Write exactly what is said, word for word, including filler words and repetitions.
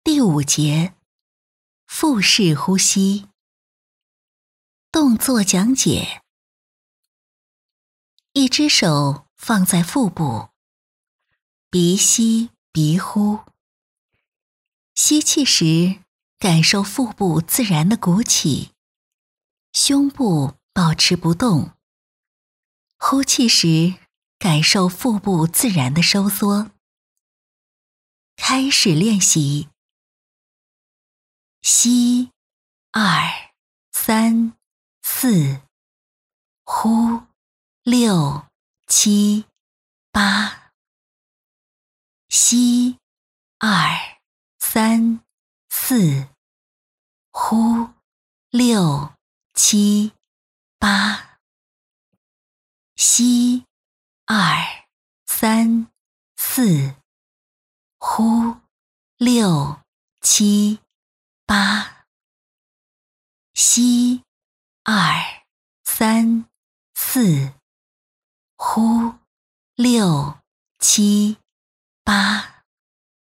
第五节，腹式呼吸。动作讲解：一只手放在腹部，鼻吸鼻呼。吸气时，感受腹部自然的鼓起，胸部保持不动。呼气时，感受腹部自然的收缩。开始练习。吸，二、三、四，呼，六、七、八。吸，二、三、四，呼，六、七、八。吸，二、三、四，呼，六、七、八。吸，二、三、四，呼，六、七、八。